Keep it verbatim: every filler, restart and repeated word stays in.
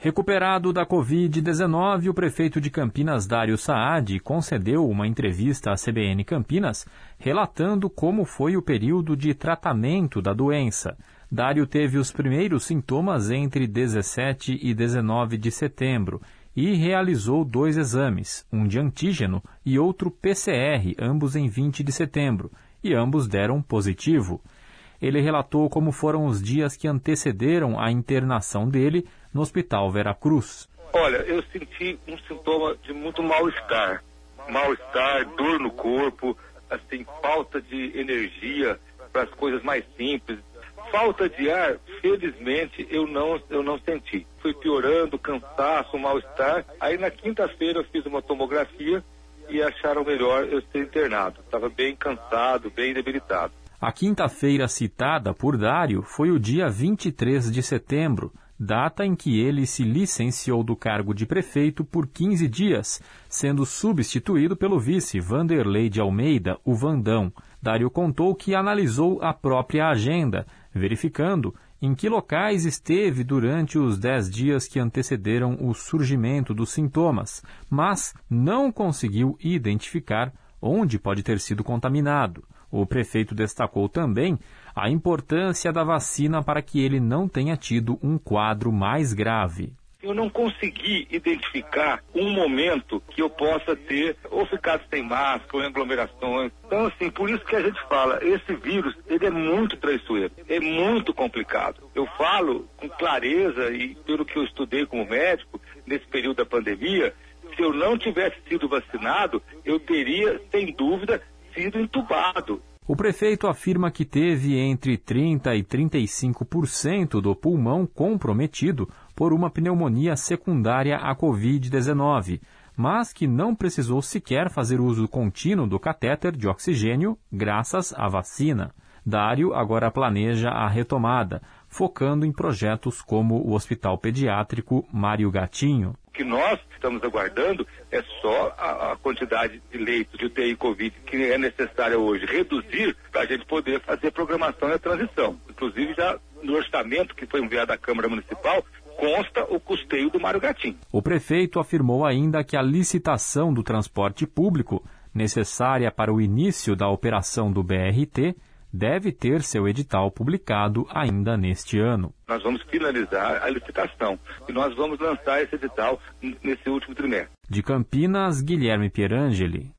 Recuperado da covid dezenove, o prefeito de Campinas, Dário Saad, concedeu uma entrevista à C B N Campinas, relatando como foi o período de tratamento da doença. Dário teve os primeiros sintomas entre dezessete e dezenove de setembro e realizou dois exames, um de antígeno e outro P C R, ambos em vinte de setembro, e ambos deram positivo. Ele relatou como foram os dias que antecederam a internação dele no Hospital Veracruz. Olha, eu senti um sintoma de muito mal-estar. Mal-estar, dor no corpo, assim, falta de energia para as coisas mais simples. Falta de ar, felizmente, eu não, eu não senti. Fui piorando, cansaço, mal-estar. Aí na quinta-feira eu fiz uma tomografia e acharam melhor eu ser internado. Estava bem cansado, bem debilitado. A quinta-feira citada por Dário foi o dia vinte e três de setembro, data em que ele se licenciou do cargo de prefeito por quinze dias, sendo substituído pelo vice Vanderlei de Almeida, o Vandão. Dário contou que analisou a própria agenda, verificando em que locais esteve durante os dez dias que antecederam o surgimento dos sintomas, mas não conseguiu identificar onde pode ter sido contaminado. O prefeito destacou também a importância da vacina para que ele não tenha tido um quadro mais grave. Eu não consegui identificar um momento que eu possa ter ou ficado sem máscara ou em aglomerações. Então, assim, por isso que a gente fala, esse vírus, ele é muito traiçoeiro, é muito complicado. Eu falo com clareza e pelo que eu estudei como médico nesse período da pandemia, se eu não tivesse sido vacinado, eu teria, sem dúvida, sido entubado. O prefeito afirma que teve entre trinta e trinta e cinco por cento do pulmão comprometido por uma pneumonia secundária à covid dezenove, mas que não precisou sequer fazer uso contínuo do catéter de oxigênio graças à vacina. Dário agora planeja a retomada, focando em projetos como o Hospital Pediátrico Mário Gatinho. O que nós estamos aguardando é só a, a quantidade de leitos de U T I Covid que é necessária hoje reduzir para a gente poder fazer a programação e a transição. Inclusive já no orçamento que foi enviado à Câmara Municipal consta o custeio do Mário Gatinho. O prefeito afirmou ainda que a licitação do transporte público, necessária para o início da operação do B R T, deve ter seu edital publicado ainda neste ano. Nós vamos finalizar a licitação e nós vamos lançar esse edital nesse último trimestre. De Campinas, Guilherme Pierangeli.